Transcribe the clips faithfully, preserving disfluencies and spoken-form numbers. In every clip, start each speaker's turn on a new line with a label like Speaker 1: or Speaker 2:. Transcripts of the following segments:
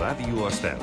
Speaker 1: Ràdio Estel.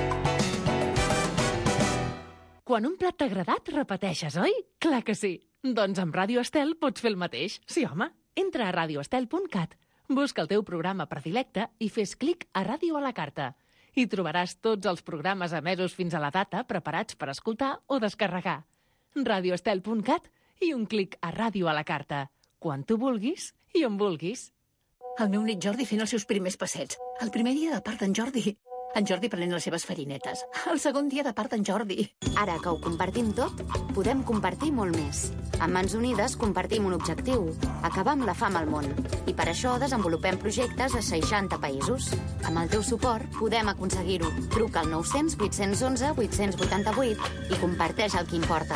Speaker 2: Quan un plat t'ha agradat, repeteixes, oi? Clar que sí. Doncs amb Ràdio Estel pots fer el mateix. Sí, home. Entra a radio estel punt cat, busca el teu programa predilecte i fes clic a Ràdio a la carta. Hi trobaràs tots els programes emesos fins a la data preparats per escoltar o descarregar. radio estel punt cat i un clic a Ràdio a la carta. Quan tu vulguis i on vulguis.
Speaker 3: El meu nét Jordi fent els seus primers passets. El primer dia de part d'en Jordi. En Jordi prenent les seves farinetes. El segon dia de part d'en Jordi.
Speaker 4: Ara que ho compartim tot, podem compartir molt més. Amb Mans Unides compartim un objectiu, acabar amb la fam al món. I per això desenvolupem projectes a seixanta països. Amb el teu suport podem aconseguir-ho. Truca al nou cents vuit cents onze vuit cents vuitanta-vuit i comparteix el que importa.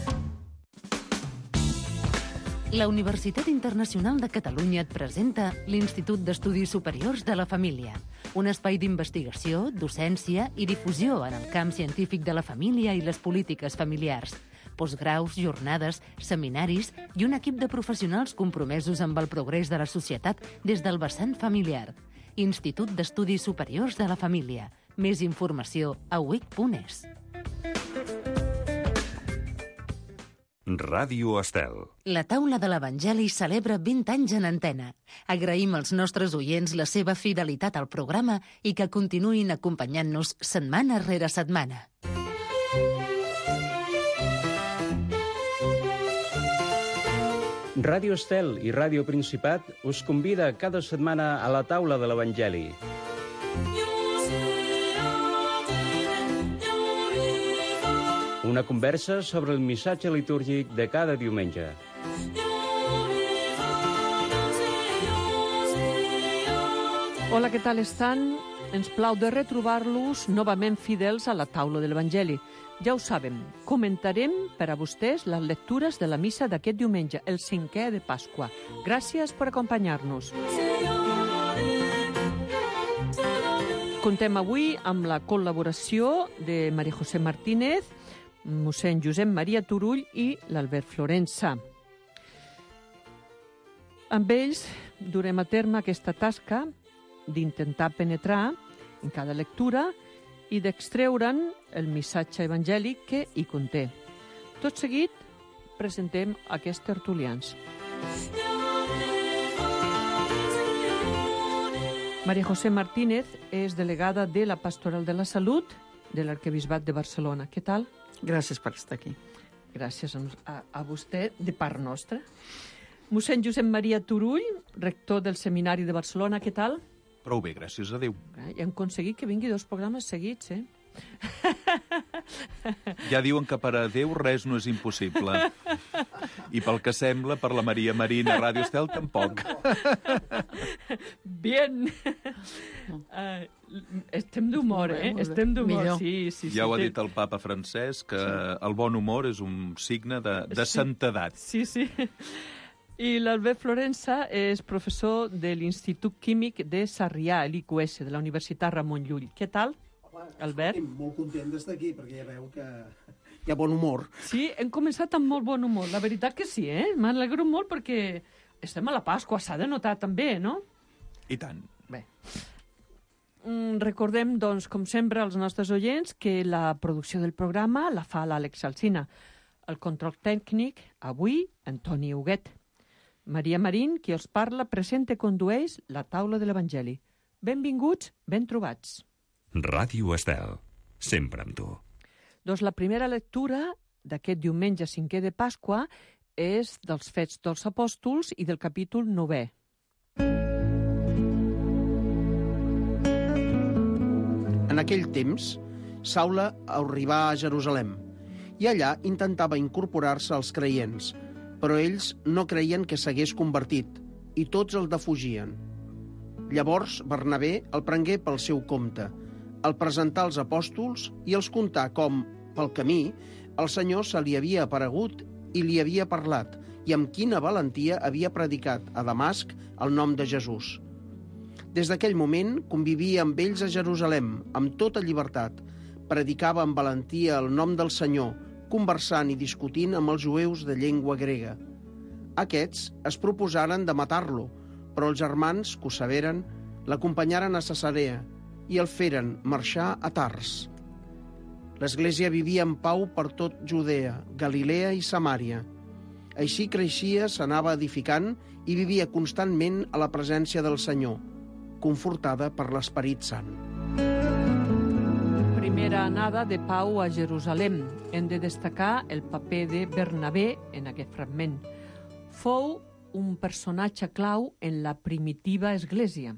Speaker 2: La Universitat Internacional de Catalunya et presenta l'Institut d'Estudis Superiors de la Família, un espai d'investigació, docència i difusió en el camp científic de la família i les polítiques familiars. Postgraus, jornades, seminaris i un equip de professionals compromesos amb el progrés de la societat des del vessant familiar. Institut d'Estudis Superiors de la Família. Més informació a u i c punt es.
Speaker 1: Ràdio Estel.
Speaker 2: La taula de l'Evangeli celebra vint anys en antena. Agraïm als nostres oients la seva fidelitat al programa i que continuïn acompanyant-nos setmana rere setmana.
Speaker 5: Ràdio Estel i Ràdio Principat us convida cada setmana a la taula de l'Evangeli. Una conversa sobre el missatge litúrgic de cada diumenge.
Speaker 6: Hola, què tal estan? Ens plau de retrobar-los novament fidels a la taula de l'Evangeli. Ja ho sabem, comentarem per a vostès les lectures de la missa d'aquest diumenge, el cinquè de Pasqua. Gràcies per acompanyar-nos. Contem avui amb la col·laboració de Maria José Martínez, mossèn Josep Maria Turull i l'Albert Florença. Amb ells durem a terme aquesta tasca d'intentar penetrar en cada lectura i d'extreure'n el missatge evangèlic que hi conté. Tot seguit presentem aquests tertulians. Maria José Martínez és delegada de la Pastoral de la Salut de l'Arquebisbat de Barcelona. Què tal?
Speaker 7: Gràcies per estar aquí.
Speaker 6: Gràcies a, a vostè, de part nostra. Mossèn Josep Maria Turull, rector del Seminari de Barcelona, què tal?
Speaker 8: Prou bé, gràcies a Déu.
Speaker 6: I hem aconseguit que vingui dos programes seguits, eh?
Speaker 8: Ja diuen que per a Déu res no és impossible. I pel que sembla, per la Maria Marina Ràdio Estel tampoc.
Speaker 6: Bien. Uh, estem d'humor, eh? Estem d'humor, sí, sí, sí.
Speaker 8: Ja ho ha dit el papa Francesc, que el bon humor és un signe de, de santedat.
Speaker 6: Sí, sí. I l'Albert Florença és professor de l'Institut Químic de Sarrià, l'I Q S, de la Universitat Ramon Llull. Què tal, Albert?
Speaker 9: Estic molt content d'estar aquí, perquè ja veu que hi ha bon humor.
Speaker 6: Sí, hem començat amb molt bon humor. La veritat que sí, eh? M'alegro molt perquè estem a la Pasqua, s'ha de notar també, no?
Speaker 8: I tant.
Speaker 6: Bé. Mm, recordem, doncs, com sempre, als nostres oients que la producció del programa la fa l'Àlex Alsina. El control tècnic, avui, Antoni Huguet. Maria Marín, qui els parla, presenta i condueix la taula de l'Evangeli. Benvinguts, ben trobats.
Speaker 1: Ràdio Estel, sempre amb tu.
Speaker 6: Doncs la primera lectura d'aquest diumenge cinquè de Pasqua és dels Fets dels Apòstols i del capítol novè.
Speaker 9: En aquell temps, Saula arribà a Jerusalem i allà intentava incorporar-se als creients, però ells no creien que s'hagués convertit i tots el defugien. Llavors Bernabé el prengué pel seu compte, el presentà als apòstols i els contà com, pel camí, el Senyor se li havia aparegut i li havia parlat i amb quina valentia havia predicat a Damasc el nom de Jesús. Des d'aquell moment convivia amb ells a Jerusalem, amb tota llibertat, predicava amb valentia el nom del Senyor, conversant i discutint amb els jueus de llengua grega. Aquests es proposaren de matar-lo, però els germans, que ho saberen, l'acompanyaren a Cesarea i el feren marxar a Tars. L'Església vivia en pau per tot Judea, Galilea i Samària. Així creixia, s'anava edificant i vivia constantment a la presència del Senyor, confortada per l'Esperit Sant.
Speaker 6: Primera anada de Pau a Jerusalem. Hem de destacar el paper de Bernabé en aquest fragment. Fou un personatge clau en la primitiva Església.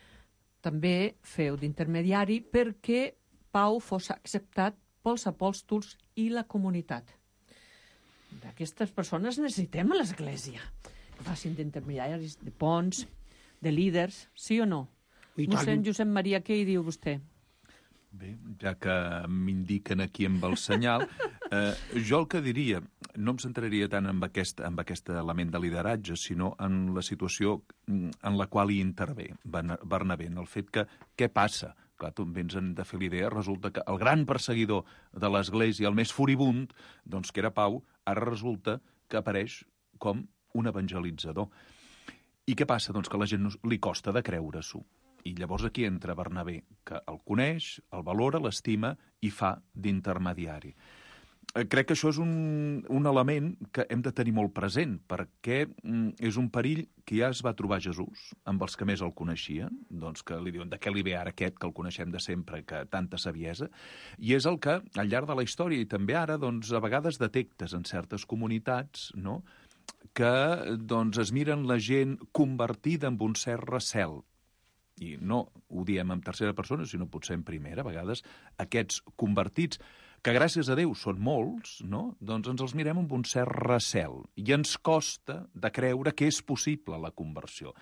Speaker 6: També feu d'intermediari perquè Pau fos acceptat pels apòstols i la comunitat. D'aquestes persones necessitem a l'Església. Que facin d'intermediaris, de ponts, de líders, sí o no? Mossèn Josep Maria, què hi diu vostè?
Speaker 8: Bé, ja que m'indiquen aquí amb el senyal, eh, jo el que diria, no em centraria tant en aquest, en aquest element de lideratge, sinó en la situació en la qual hi intervé Bernabé, en el fet que què passa? Clar, tu ens hem de fer l'idea, resulta que el gran perseguidor de l'Església, el més furibund, doncs que era Pau, ara resulta que apareix com un evangelitzador. I què passa? Doncs que a la gent li costa de creure-s'ho. I llavors aquí entra Bernabé, que el coneix, el valora, l'estima i fa d'intermediari. Crec que això és un, un element que hem de tenir molt present, perquè és un perill que ja es va trobar Jesús amb els que més el coneixien, doncs que li diuen de què li ve ara aquest, que el coneixem de sempre, que tanta saviesa, i és el que, al llarg de la història i també ara, doncs, a vegades detectes en certes comunitats, no?, que doncs, es miren la gent convertida en un cert recel. I no ho diem en tercera persona, sinó potser en primera, a vegades, aquests convertits, que gràcies a Déu són molts, no? Doncs ens els mirem amb un cert recel i ens costa de creure que és possible la conversió.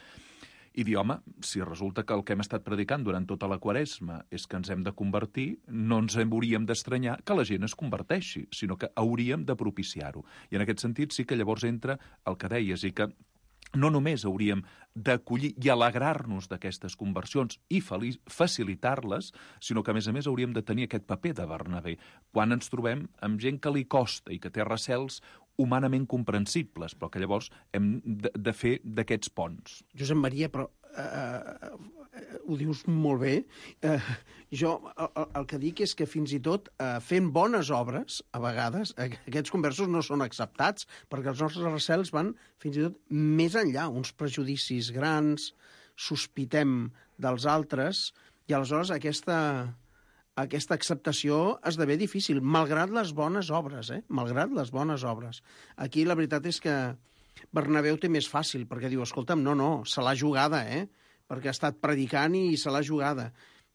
Speaker 8: I dir, home, si resulta que el que hem estat predicant durant tota la Quaresma és que ens hem de convertir, no ens hauríem d'estranyar que la gent es converteixi, sinó que hauríem de propiciar-ho. I en aquest sentit sí que llavors entra el que deies i que no només hauríem d'acollir i alegrar-nos d'aquestes conversions i facilitar-les, sinó que, a més a més, hauríem de tenir aquest paper de Bernabé. Quan ens trobem amb gent que li costa i que té recels humanament comprensibles, però que llavors hem de, de fer d'aquests ponts.
Speaker 9: Josep Maria, però eh, ho dius molt bé. Eh, jo el, el que dic és que fins i tot eh, fent bones obres, a vegades, eh, aquests conversos no són acceptats, perquè els nostres recels van fins i tot més enllà, uns prejudicis grans, sospitem dels altres, i aleshores aquesta... aquesta acceptació esdevé difícil, malgrat les bones obres, eh? Malgrat les bones obres. Aquí la veritat és que Bernabé ho té més fàcil, perquè diu, escolta'm, no, no, se l'ha jugada, eh? Perquè ha estat predicant i se l'ha jugada.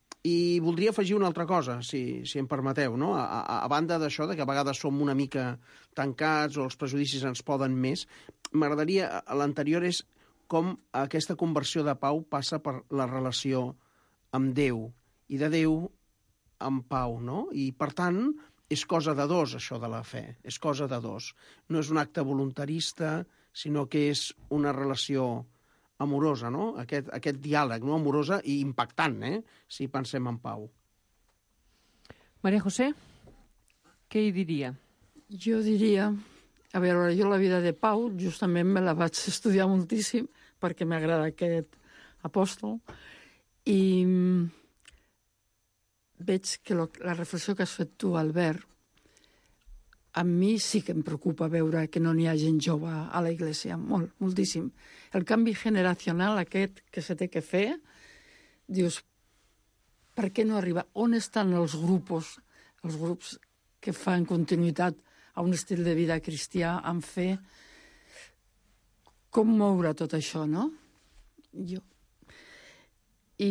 Speaker 9: I voldria afegir una altra cosa, si, si em permeteu, no? A, a, a banda d'això, de que a vegades som una mica tancats o els prejudicis ens poden més, m'agradaria, l'anterior és com aquesta conversió de Pau passa per la relació amb Déu, i de Déu amb Pau, no? I, per tant, és cosa de dos, això de la fe. És cosa de dos. No és un acte voluntarista, sinó que és una relació amorosa, no? Aquest, aquest diàleg, no? Amorosa i impactant, eh? Si pensem en Pau.
Speaker 6: Maria José, què hi diria?
Speaker 7: Jo diria... A veure, jo la vida de Pau justament me la vaig estudiar moltíssim perquè m'agrada aquest apòstol i veig que lo, la reflexió que has fet tu, Albert, a mi sí que em preocupa veure que no n'hi ha gent jove a la Iglésia, molt, moltíssim. El canvi generacional aquest que se té que fer, dius, per què no arriba? On estan els grups, els grups que fan continuïtat a un estil de vida cristià, en fer? Com moure tot això, no? Jo. I...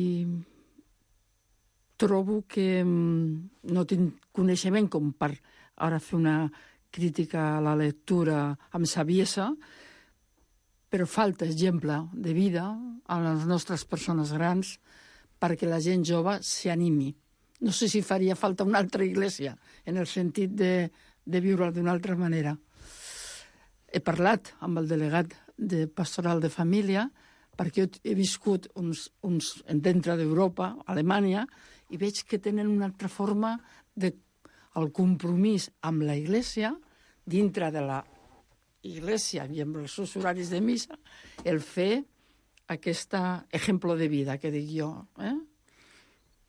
Speaker 7: trobo que no tinc coneixement com per ara fer una crítica a la lectura amb saviesa, però falta exemple de vida a les nostres persones grans perquè la gent jove s'animi. No sé si faria falta una altra iglesia en el sentit de, de viure d'una altra manera. He parlat amb el delegat de Pastoral de Família perquè he viscut uns, uns dintre d'Europa, Alemanya, i veig que tenen una altra forma de el compromís amb la Iglésia, dintre de la Iglésia i amb els seus horaris de missa, el fer aquest exemple de vida, que dic jo. Eh?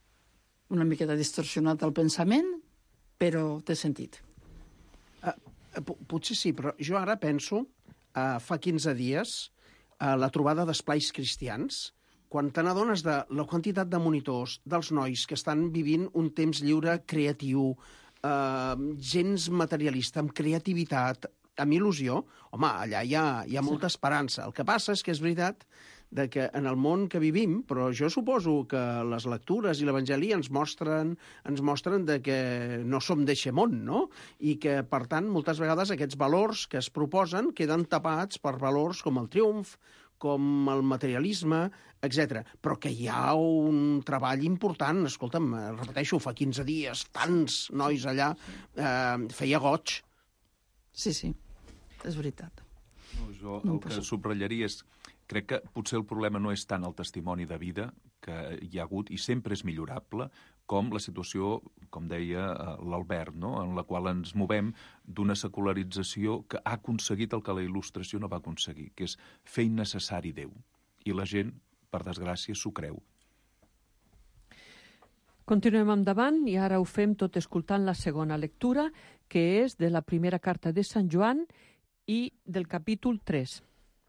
Speaker 7: una miqueta distorsionat el pensament, però té sentit.
Speaker 9: Uh, potser sí, però jo ara penso, uh, fa quinze dies, a uh, la trobada d'esplais cristians, quan te n'adones de la quantitat de monitors, dels nois que estan vivint un temps lliure creatiu, uh, gens materialista, amb creativitat, amb il·lusió, home, allà hi ha, hi ha molta esperança. El que passa és que és veritat de que en el món que vivim, però jo suposo que les lectures i l'Evangeli ens mostren, ens mostren de que no som d'eixe món, no? I que, per tant, moltes vegades aquests valors que es proposen queden tapats per valors com el triomf, com el materialisme, etcètera. Però que hi ha un treball important. Escolta'm, repeteixo, fa quinze dies, tants nois allà, eh, feia goig.
Speaker 7: Sí, sí, és veritat.
Speaker 8: No, jo el que subratllaria és... Crec que potser el problema no és tant el testimoni de vida que hi ha hagut, i sempre és millorable, com la situació, com deia l'Albert, no? En la qual ens movem d'una secularització que ha aconseguit el que la il·lustració no va aconseguir, que és fer innecessari Déu. I la gent, per desgràcia, s'ho creu.
Speaker 6: Continuem endavant i ara ho fem tot escoltant la segona lectura, que és de la primera carta de Sant Joan i del capítol tres.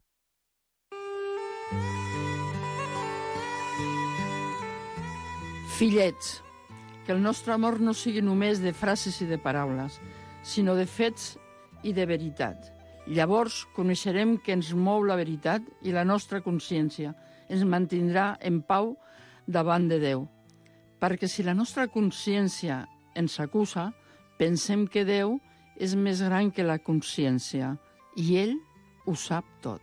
Speaker 7: Fillets, que el nostre amor no sigui només de frases i de paraules, sinó de fets i de veritat. Llavors coneixerem que ens mou la veritat i la nostra consciència ens mantindrà en pau davant de Déu. Perquè si la nostra consciència ens acusa, pensem que Déu és més gran que la consciència i ell ho sap tot.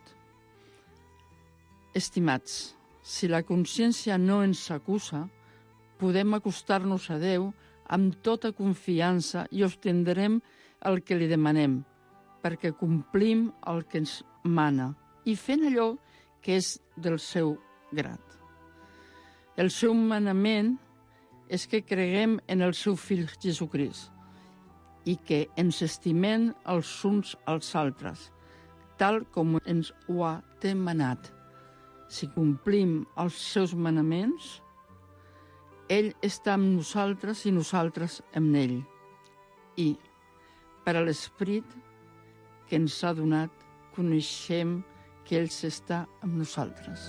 Speaker 7: Estimats, si la consciència no ens acusa, podem acostar-nos a Déu amb tota confiança i obtindrem el que li demanem, perquè complim el que ens mana i fent allò que és del seu grat. El seu manament és que creguem en el seu fill Jesucrist i que ens estimem els uns als altres, tal com ens ho ha demanat. Si complim els seus manaments, ell està amb nosaltres i nosaltres amb ell. I, per a l'Esperit que ens ha donat, coneixem que ell està amb nosaltres.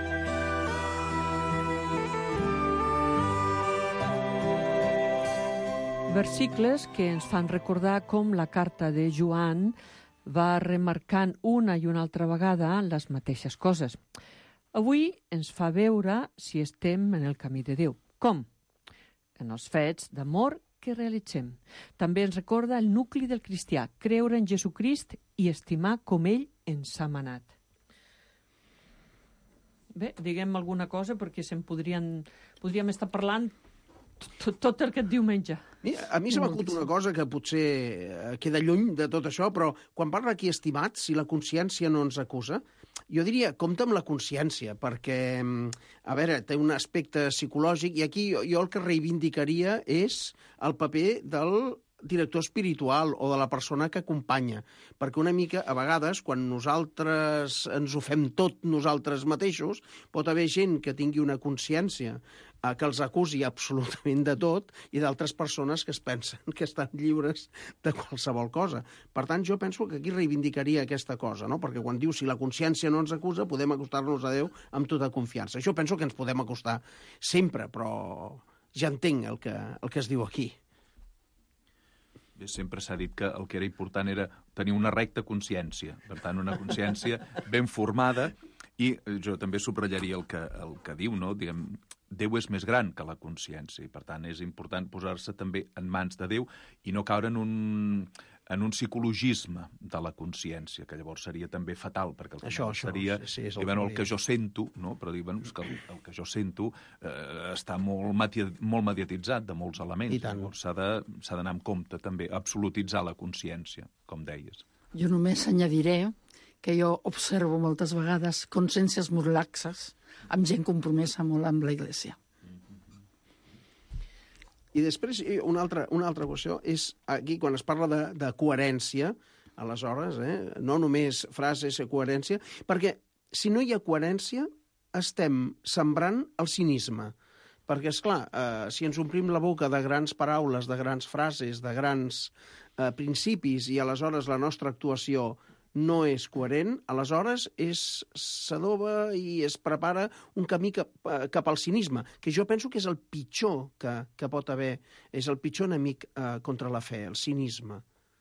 Speaker 6: Versicles que ens fan recordar com la carta de Joan va remarcant una i una altra vegada les mateixes coses. Avui ens fa veure si estem en el camí de Déu. Com? En els fets d'amor que realitzem. També ens recorda el nucli del cristià, creure en Jesucrist i estimar com ell ens ha manat. Bé, diguem alguna cosa perquè se'n podrien, podríem estar parlant tot, tot aquest diumenge.
Speaker 9: Mira, a mi se m'acut una cosa que potser queda lluny de tot això, però quan parla aquí estimat, si la consciència no ens acusa, jo diria, compta amb la consciència, perquè, a veure, té un aspecte psicològic, i aquí jo, jo el que reivindicaria és el paper del director espiritual o de la persona que acompanya, perquè una mica, a vegades, quan nosaltres ens ho fem tot nosaltres mateixos, pot haver gent que tingui una consciència eh, que els acusi absolutament de tot i d'altres persones que es pensen que estan lliures de qualsevol cosa. Per tant, jo penso que aquí reivindicaria aquesta cosa, no? Perquè quan diu si la consciència no ens acusa, podem acostar-nos a Déu amb tota confiança. Jo penso que ens podem acostar sempre, però ja entenc el que, el que es diu aquí.
Speaker 8: Bé, sempre s'ha dit que el que era important era tenir una recta consciència, per tant, una consciència ben formada, i jo també subratllaria el que, el que diu, no? Diguem, Déu és més gran que la consciència, i per tant és important posar-se també en mans de Déu i no caure en un, en un psicologisme de la consciència, que llavors seria també fatal, perquè el que
Speaker 9: això, això,
Speaker 8: seria
Speaker 9: sí, sí, és el,
Speaker 8: dir, bueno, el que jo sento, no? Però dir, bueno, és que el, el que jo sento eh, està molt, mati, molt mediatitzat de molts elements, llavors s'ha de, s'ha d'anar amb compte també, absolutitzar la consciència, com deies.
Speaker 7: Jo només añadiré que jo observo moltes vegades consciències molt laxes amb gent compromesa molt amb la Iglésia.
Speaker 9: I després, una altra, una altra qüestió és aquí, quan es parla de, de coherència, aleshores, eh, no només frases i coherència, perquè si no hi ha coherència, estem sembrant el cinisme. Perquè, esclar, eh, si ens omplim la boca de grans paraules, de grans frases, de grans eh, principis, i aleshores la nostra actuació no és coherent, aleshores és s'adoba i es prepara un camí cap, cap al cinisme, que jo penso que és el pitjor que, que pot haver, és el pitjor enemic eh, contra la fe, el cinisme.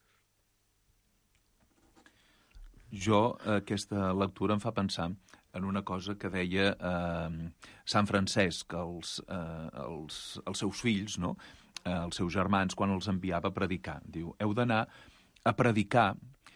Speaker 8: Jo, aquesta lectura em fa pensar en una cosa que deia eh, Sant Francesc als, eh, als, als seus fills, no? eh, als seus germans, quan els enviava a predicar. Diu, heu d'anar a predicar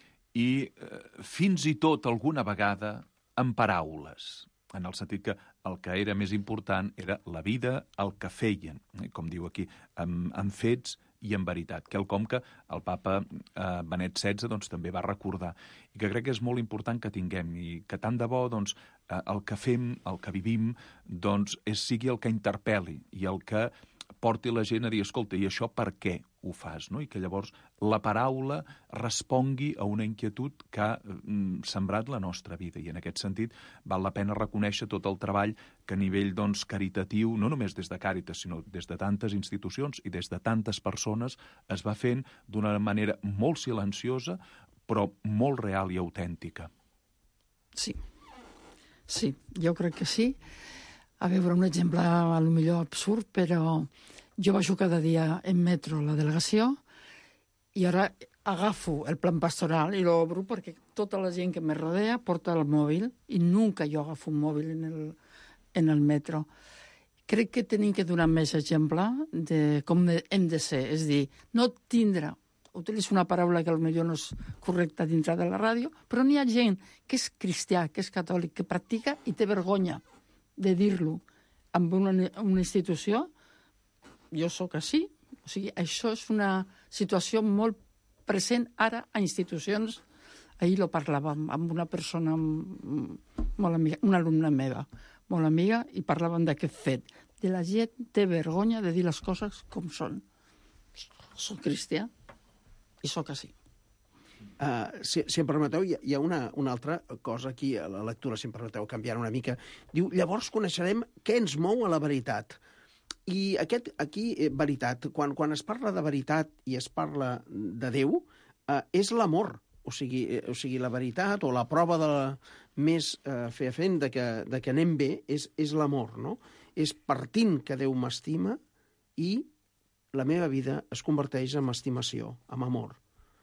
Speaker 8: i eh, fins i tot alguna vegada en paraules, en el sentit que el que era més important era la vida, el que feien, eh, com diu aquí, amb, amb fets i en veritat, quelcom que el papa eh, Benet setze doncs, també va recordar i que crec que és molt important que tinguem i que tant de bo doncs, eh, el que fem, el que vivim, doncs, és, sigui el que interpel·li i el que porti la gent a dir, escolta, i això per què ho fas? No? I que llavors la paraula respongui a una inquietud que ha mm, sembrat la nostra vida. I en aquest sentit val la pena reconèixer tot el treball que a nivell doncs, caritatiu, no només des de Càritas, sinó des de tantes institucions i des de tantes persones, es va fent d'una manera molt silenciosa, però molt real i autèntica.
Speaker 7: Sí, sí, jo crec que sí. A veure, un exemple a lo millor absurd, però jo baixo cada dia en metro a la delegació i ara agafo el plan pastoral i l'obro perquè tota la gent que me rodea porta el mòbil i nunca jo agafo un mòbil en el, en el metro. Crec que tenim que donar més exemple de com hem de ser, és dir, no tindre, utilitzo una paraula que potser no és correcta dintre de la ràdio, però n'hi ha gent que és cristià, que és catòlic, que practica i té vergonya de dir-lo amb una, una institució. Jo sóc així. O sigui, això és una situació molt present ara a institucions. Ahir lo parlàvem amb una persona molt amiga, una alumna meva, molt amiga, i parlàvem d'aquest fet. De la gent té vergonya de dir les coses com són. Soc cristià i sóc així.
Speaker 9: Uh, si, si em permeteu, hi ha, hi ha una, una altra cosa aquí a la lectura, si em permeteu canviar una mica. Diu, llavors coneixerem què ens mou a la veritat. I aquest, aquí, eh, veritat, quan, quan es parla de veritat i es parla de Déu, uh, és l'amor. O sigui, eh, o sigui, la veritat o la prova de la, més eh, fefaent de, que, de que anem bé és, és l'amor, no? És partint que Déu m'estima i la meva vida es converteix en estimació, en amor.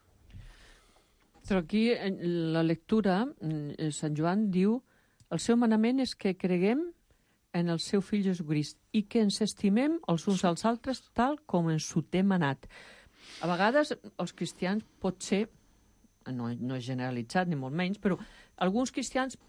Speaker 6: Però aquí, en la lectura, Sant Joan diu el seu manament és que creguem en el seu fill Jesucrist i que ens estimem els uns als altres tal com ens ho té manat. A vegades, els cristians, potser, no, no és generalitzat ni molt menys, però alguns cristians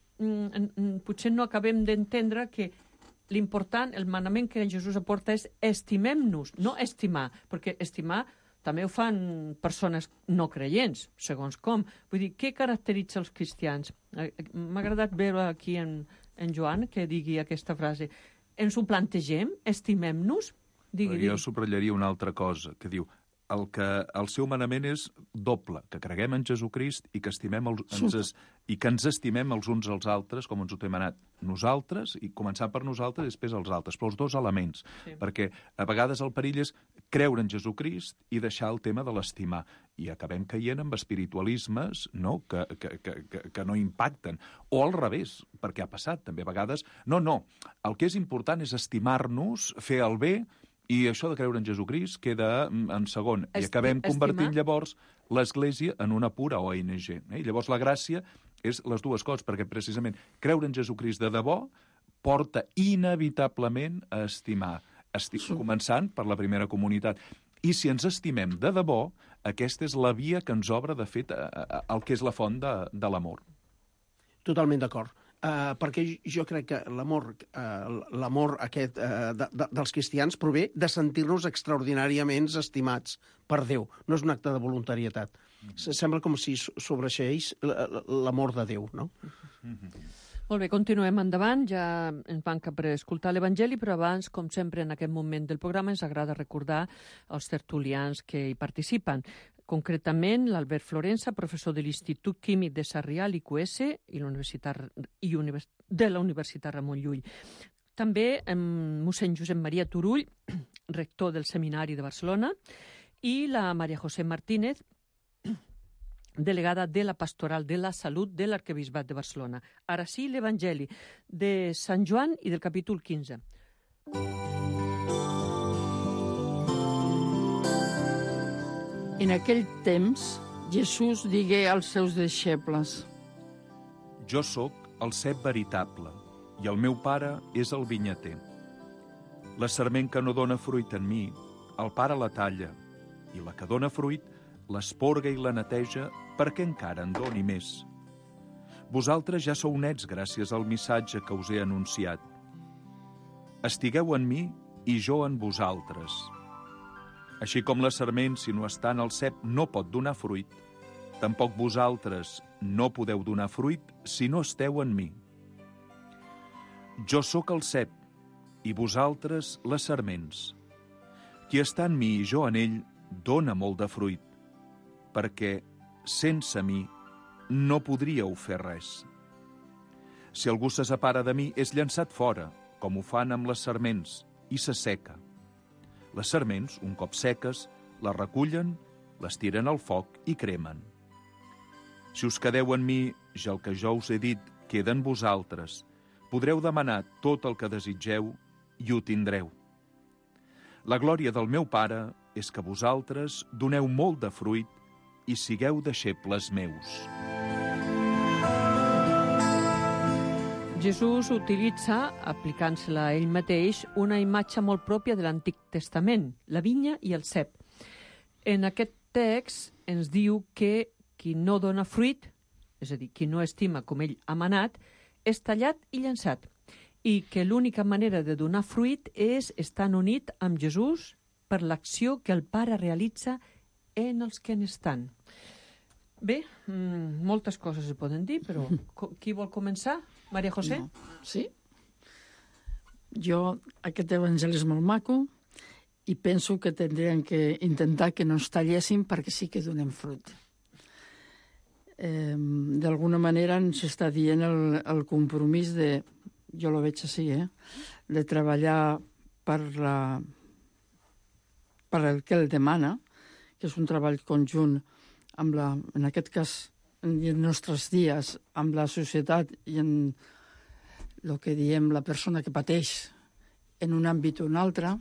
Speaker 6: mm, potser no acabem d'entendre que l'important, el manament que Jesús aporta és estimem-nos, no estimar, perquè estimar també ho fan persones no creients, segons com. Vull dir, què caracteritza els cristians? M'ha agradat veure aquí en, en Joan que digui aquesta frase. Ens ho plantegem? Estimem-nos? Digui,
Speaker 8: jo subratllaria una altra cosa, que diu el, que, el seu manament és doble, que creguem en Jesucrist i que, estimem els, ens, es, i que ens estimem els uns als altres, com ens ho té manat nosaltres, i començar per nosaltres i després els altres, però els dos elements, sí. Perquè a vegades el perill és creure en Jesucrist i deixar el tema de l'estimar, i acabem caient amb espiritualismes no? Que, que, que, que, que no impacten, o al revés, perquè ha passat també a vegades, no, no, el que és important és estimar-nos, fer el bé, i això de creure en Jesucrist queda en segon. I acabem convertint llavors l'Església en una pura O N G. Eh? I llavors la gràcia és les dues coses, perquè precisament creure en Jesucrist de debò porta inevitablement a estimar, esti sí. Començant per la primera comunitat. I si ens estimem de debò, aquesta és la via que ens obre, de fet, el que és la font de, de l'amor.
Speaker 9: Totalment d'acord. Uh, perquè jo crec que l'amor uh, l'amor aquest uh, de, de, dels cristians prové de sentir-nos extraordinàriament estimats per Déu. No és un acte de voluntarietat. Mm -hmm. Sembla com si sobreixeix l'amor de Déu, no? Mm -hmm.
Speaker 6: Molt bé, continuem endavant. Ja ens manca per escoltar l'Evangeli, però abans, com sempre, en aquest moment del programa, ens agrada recordar els tertulians que hi participen. Concretament, l'Albert Florença, professor de l'Institut Químic de Sarrià, l'I Q S, i, i univers... de la Universitat Ramon Llull. També mossèn Josep Maria Turull, rector del Seminari de Barcelona, i la Maria José Martínez, delegada de la Pastoral de la Salut de l'Arquebisbat de Barcelona. Ara sí, l'Evangeli de Sant Joan i del capítol quinze.
Speaker 7: En aquell temps, Jesús digué als seus deixebles:
Speaker 8: Jo sóc el cep veritable, i el meu pare és el vinyater. La sarment que no dóna fruit en mi, el pare la talla, i la que dóna fruit, l'esporga i la neteja perquè encara en doni més. Vosaltres ja sou nets gràcies al missatge que us he anunciat. Estigueu en mi i jo en vosaltres. Així com la sarment, si no està en el cep, no pot donar fruit, tampoc vosaltres no podeu donar fruit si no esteu en mi. Jo sóc el cep, i vosaltres les sarments. Qui està en mi i jo en ell, dóna molt de fruit, perquè sense mi no podríeu fer res. Si algú se separa de mi, és llançat fora, com ho fan amb les sarments, i s'asseca. Les sarments, un cop seques, les recullen, les tiren al foc i cremen. Si us quedeu en mi, ja el que jo us he dit queda en vosaltres, podreu demanar tot el que desitgeu i ho tindreu. La glòria del meu Pare és que vosaltres doneu molt de fruit i sigueu deixebles meus.
Speaker 6: Jesús utilitza, aplicant-se-la a ell mateix, una imatge molt pròpia de l'Antic Testament, la vinya i el cep. En aquest text ens diu que qui no dona fruit, és a dir, qui no estima com ell ha manat, és tallat i llançat, i que l'única manera de donar fruit és estar unit amb Jesús per l'acció que el Pare realitza en els que n'estan. Bé, mmm, moltes coses es poden dir, però qui vol començar? Maria José?
Speaker 7: No. Sí. Jo, aquest evangeli és molt maco i penso que tindrien que intentar que no ens talléssim perquè sí que donem fruit. Eh, D'alguna manera ens està dient el, el compromís de, jo lo veig així, eh, de treballar per, la, per el que ell demana, que és un treball conjunt amb la, en aquest cas, en els nostres dies, amb la societat i en el que diem la persona que pateix en un àmbit o un altre.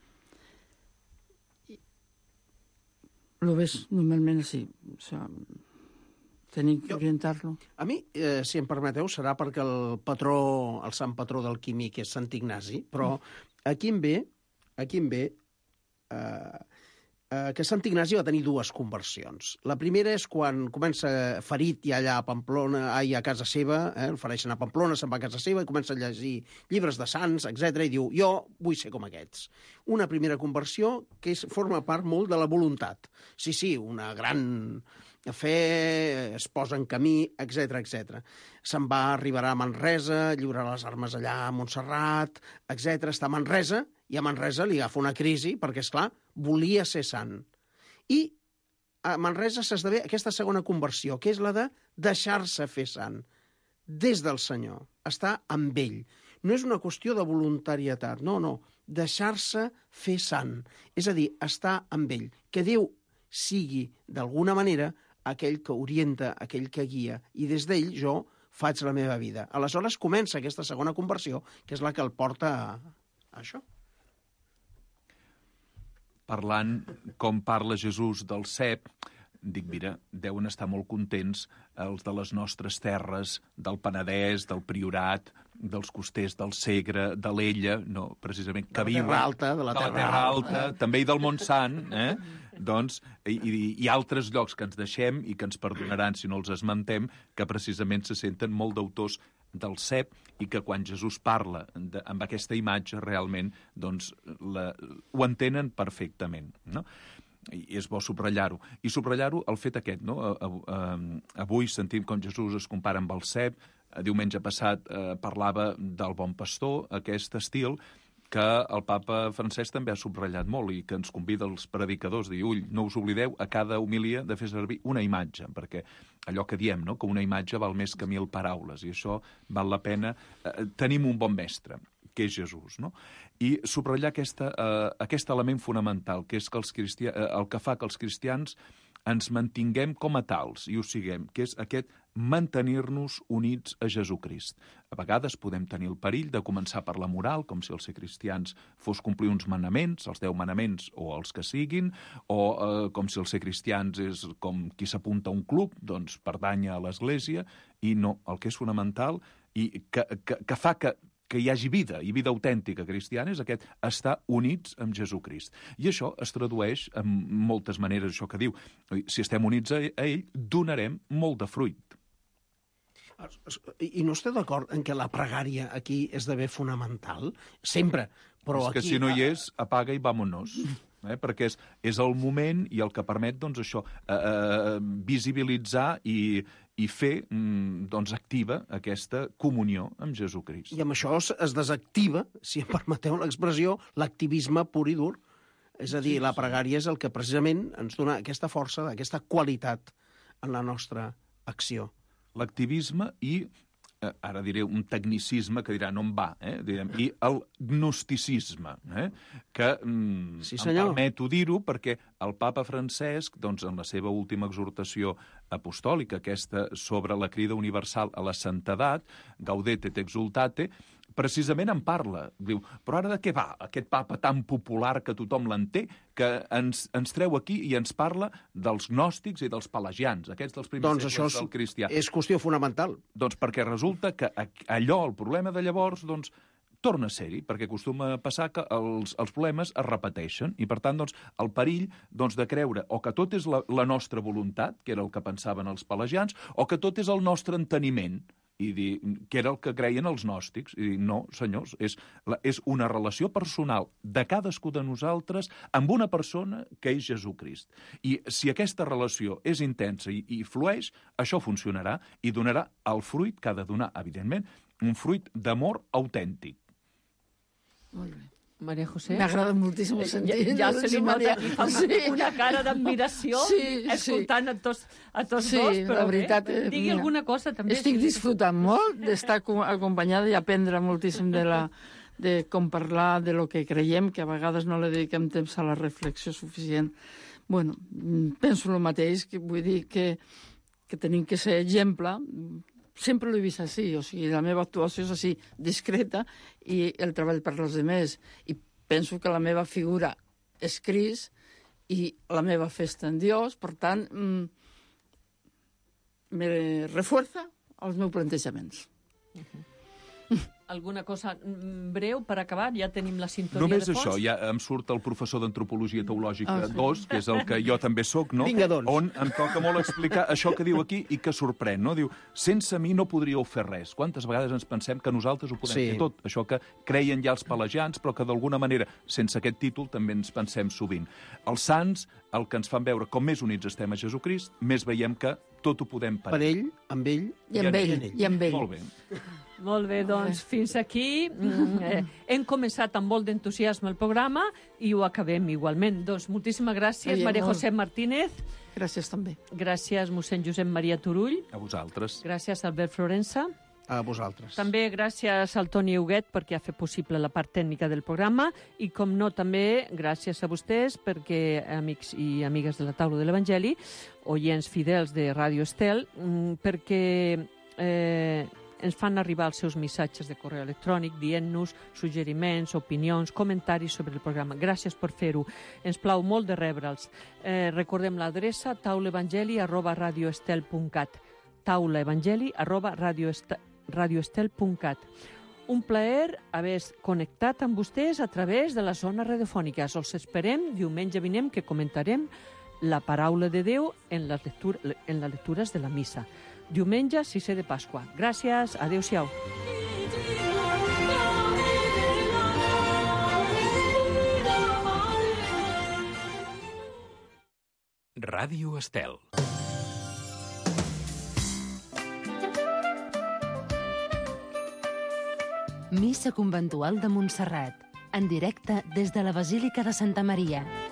Speaker 7: Lo ves normalment així. O sigui, tenim que orientar-lo.
Speaker 9: A mi, eh, si em permeteu, serà perquè el patró, el sant patró del químic és Sant Ignasi, però aquí em ve, aquí em ve eh, eh, que Sant Ignasi va tenir dues conversions. La primera és quan comença ferit i allà a Pamplona, ai, a casa seva, eh, el fereixen a Pamplona, se'n va a casa seva i comença a llegir llibres de sants, etcètera, i diu, jo vull ser com aquests. Una primera conversió que és, forma part molt de la voluntat. Sí, sí, una gran fer, es posa en camí, etcètera, etcètera. Se'n va, arribarà a Manresa, lliurarà les armes allà a Montserrat, etcètera. Està a Manresa, i a Manresa li agafa una crisi, perquè, és clar, volia ser sant. I a Manresa s'esdevé aquesta segona conversió, que és la de deixar-se fer sant, des del Senyor, estar amb ell. No és una qüestió de voluntarietat, no, no, deixar-se fer sant, és a dir, estar amb ell, que Déu sigui, d'alguna manera, aquell que orienta, aquell que guia, i des d'ell jo faig la meva vida. Aleshores comença aquesta segona conversió, que és la que el porta a, a això.
Speaker 8: Parlant com parla Jesús del cep, dic, mira, deuen estar molt contents els de les nostres terres, del Penedès, del Priorat, dels costers del Segre, de l'Ella, no, precisament, que viuen...
Speaker 9: De la Terra Alta, de la Terra,
Speaker 8: de la terra Alta, alta, també i del Montsant, eh? Doncs, i, i, i altres llocs que ens deixem i que ens perdonaran si no els esmentem, que precisament se senten molt d'autors del cep i que quan Jesús parla de, amb aquesta imatge realment doncs, la, ho entenen perfectament, no? I és bo subratllar-ho. I subratllar-ho el fet aquest, no? Avui sentim com Jesús es compara amb el cep, diumenge passat eh, parlava del bon pastor, aquest estil que el papa Francesc també ha subratllat molt i que ens convida els predicadors a dir, ull, no us oblideu a cada homilia de fer servir una imatge, perquè allò que diem, no? Que una imatge val més que mil paraules, i això val la pena. Eh, tenim un bon mestre, que és Jesús, no? I subratllar aquesta, eh, aquest element fonamental, que és que els cristians, eh, el que fa que els cristians ens mantinguem com a tals, i ho siguem, que és aquest mantenir-nos units a Jesucrist. A vegades podem tenir el perill de començar per la moral, com si el ser cristians fos complir uns manaments, els deu manaments o els que siguin, o eh, com si el ser cristians és com qui s'apunta a un club, doncs pertany a l'Església, i no, el que és fonamental i que, que, que fa que que hi hagi vida, i vida autèntica cristiana, és aquest estar units amb Jesucrist. I això es tradueix en moltes maneres, això que diu. Si estem units a ell, donarem molt de fruit.
Speaker 9: I no esteu d'acord en que la pregària aquí esdevé fonamental? Sempre, però
Speaker 8: és que
Speaker 9: aquí...
Speaker 8: si no hi és, apaga i vámonos. Eh? Perquè és, és el moment i el que permet doncs, això, eh, eh, visibilitzar i, i fer doncs, activa aquesta comunió amb Jesucrist.
Speaker 9: I amb això es, es desactiva, si em permeteu l'expressió, l'activisme pur i dur. És a dir, la pregària és el que precisament ens dona aquesta força, aquesta qualitat en la nostra acció.
Speaker 8: L'activisme i, eh, ara diré un tecnicisme que dirà no em va, eh? Direm, i el gnosticisme, eh? que mm,
Speaker 9: sí,
Speaker 8: em permeto dir-ho perquè el papa Francesc, doncs, en la seva última exhortació apostòlica, aquesta sobre la crida universal a la santedat, Gaudete et exultate, precisament en parla. Diu, però ara de què va aquest papa tan popular que tothom l'entén, que ens, ens treu aquí i ens parla dels gnòstics i dels pelagians, aquests dels primers
Speaker 9: doncs
Speaker 8: segles
Speaker 9: això
Speaker 8: del cristià.
Speaker 9: És qüestió fonamental.
Speaker 8: Doncs perquè resulta que allò, el problema de llavors, doncs, torna a ser-hi, perquè acostuma a passar que els, els problemes es repeteixen i, per tant, doncs, el perill doncs, de creure o que tot és la, la nostra voluntat, que era el que pensaven els pelagians, o que tot és el nostre enteniment, i dir, que era el que creien els gnòstics. I dir, no, senyors, és, la, és una relació personal de cadascú de nosaltres amb una persona que és Jesucrist. I si aquesta relació és intensa i, i flueix, això funcionarà i donarà el fruit que ha de donar, evidentment, un fruit d'amor autèntic.
Speaker 7: Molt bé.
Speaker 6: Maria José.
Speaker 7: M'agrada moltíssim sentir.
Speaker 6: Ja, ja se li nota aquí fa
Speaker 7: sí.
Speaker 6: una cara d'admiració
Speaker 7: sí,
Speaker 6: escoltant sí. a tots, a tots
Speaker 7: sí,
Speaker 6: dos, però
Speaker 7: la veritat,
Speaker 6: bé, digui
Speaker 7: mira,
Speaker 6: alguna cosa també.
Speaker 7: Estic disfrutant molt d'estar acompanyada i aprendre moltíssim de, la, de com parlar de lo que creiem, que a vegades no li dediquem temps a la reflexió suficient. Bueno, penso el mateix, que vull dir que, que tenim que ser exemple. Sempre l'he vist així, o sigui, la meva actuació és així, discreta, i el treball per als altres. I penso que la meva figura és Crist i la meva festa en Dios, per tant, me refuerza els meus plantejaments.
Speaker 6: Uh-huh. Alguna cosa breu per acabar? Ja tenim la sintonia
Speaker 8: Només
Speaker 6: de fons.
Speaker 8: això, ja em surt el professor d'Antropologia Teològica
Speaker 7: ah, sí.
Speaker 8: dos, que és el que jo també sóc, no?
Speaker 9: Vinga, doncs.
Speaker 8: On em toca molt explicar això que diu aquí i que sorprèn, no? Diu, sense mi no podríeu fer res. Quantes vegades ens pensem que nosaltres ho podem
Speaker 9: sí.
Speaker 8: fer tot? Això que creien ja els pelagians, però que d'alguna manera, sense aquest títol, també ens pensem sovint. Els sants, el que ens fan veure com més units estem a Jesucrist, més veiem que tot ho podem per,
Speaker 9: per ell, amb ell
Speaker 7: i amb ell. ell. I amb ell.
Speaker 8: Molt bé.
Speaker 6: Molt bé, doncs fins aquí. Eh, hem començat amb molt d'entusiasme el programa i ho acabem igualment. Doncs moltíssimes gràcies,
Speaker 7: Oye,
Speaker 6: Maria
Speaker 7: molt.
Speaker 6: José Martínez.
Speaker 7: Gràcies també.
Speaker 6: Gràcies, mossèn Josep Maria Turull.
Speaker 8: A vosaltres.
Speaker 6: Gràcies, Albert Florença.
Speaker 9: A vosaltres.
Speaker 6: També gràcies al Toni Huguet perquè ha fet possible la part tècnica del programa i, com no, també gràcies a vostès perquè, amics i amigues de la taula de l'Evangeli, oients fidels de Ràdio Estel, perquè eh, ens fan arribar els seus missatges de correu electrònic dient-nos suggeriments, opinions, comentaris sobre el programa. Gràcies per fer-ho. Ens plau molt de rebre'ls. Eh, recordem l'adreça taulaevangeli arroba radioestel punt cat taulaevangeli arroba radioestel punt cat. Un plaer haver connectat amb vostès a través de les zones radiofòniques. Els esperem diumenge vinent que comentarem la paraula de Déu en les, lectura, en les lectures de la missa. Diumenge, sisè de Pasqua. Gràcies, adéu-siau.
Speaker 1: Ràdio Estel.
Speaker 2: Missa conventual de Montserrat, en directe des de la Basílica de Santa Maria.